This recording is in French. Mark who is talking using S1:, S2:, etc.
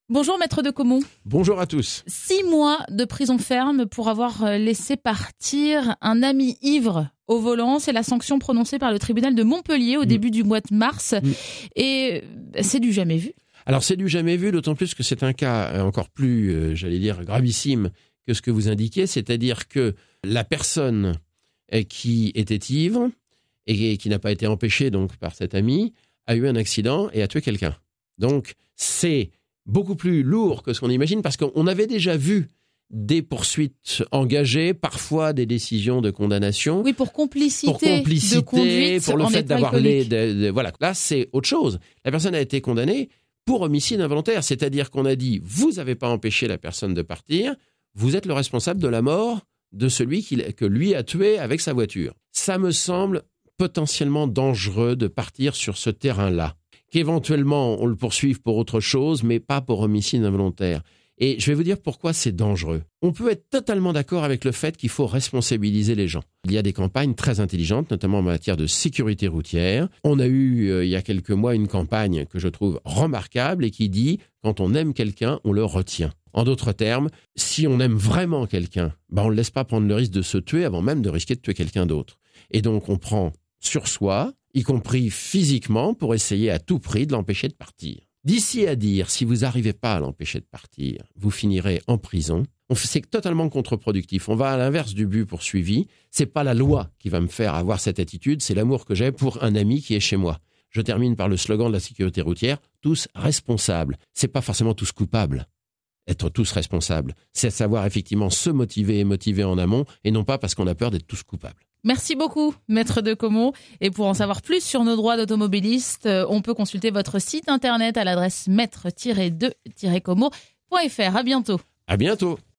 S1: Bonjour Maître de Caumont.
S2: Bonjour à tous.
S1: 6 mois de prison ferme pour avoir laissé partir un ami ivre au volant. C'est la sanction prononcée par le tribunal de Montpellier au début du mois de mars. Et c'est du jamais vu.
S2: Alors c'est du jamais vu, d'autant plus que c'est un cas encore plus, gravissime que ce que vous indiquez. C'est-à-dire que la personne qui était ivre et qui n'a pas été empêchée donc par cet ami a eu un accident et a tué quelqu'un. Donc c'est beaucoup plus lourd que ce qu'on imagine, parce qu'on avait déjà vu des poursuites engagées, parfois des décisions de condamnation.
S1: Oui, pour complicité de conduite,
S2: pour le fait d'avoir voilà. Là, c'est autre chose. La personne a été condamnée pour homicide involontaire, c'est-à-dire qu'on a dit, vous n'avez pas empêché la personne de partir, vous êtes le responsable de la mort de celui que lui a tué avec sa voiture. Ça me semble potentiellement dangereux de partir sur ce terrain-là. Qu'éventuellement on le poursuive pour autre chose, mais pas pour homicide involontaire. Et je vais vous dire pourquoi c'est dangereux. On peut être totalement d'accord avec le fait qu'il faut responsabiliser les gens. Il y a des campagnes très intelligentes, notamment en matière de sécurité routière. On a eu, il y a quelques mois, une campagne que je trouve remarquable et qui dit « quand on aime quelqu'un, on le retient ». En d'autres termes, si on aime vraiment quelqu'un, on ne le laisse pas prendre le risque de se tuer avant même de risquer de tuer quelqu'un d'autre. Et donc on prend sur soi, y compris physiquement, pour essayer à tout prix de l'empêcher de partir. D'ici à dire, si vous n'arrivez pas à l'empêcher de partir, vous finirez en prison. C'est totalement contre-productif. On va à l'inverse du but poursuivi. C'est pas la loi qui va me faire avoir cette attitude, c'est l'amour que j'ai pour un ami qui est chez moi. Je termine par le slogan de la sécurité routière, tous responsables. C'est pas forcément tous coupables. Être tous responsables, c'est savoir effectivement se motiver et motiver en amont, et non pas parce qu'on a peur d'être tous coupables.
S1: Merci beaucoup, Maître de Caumont. Et pour en savoir plus sur nos droits d'automobiliste, on peut consulter votre site internet à l'adresse maître-2-caumont.fr. À bientôt.
S2: À bientôt.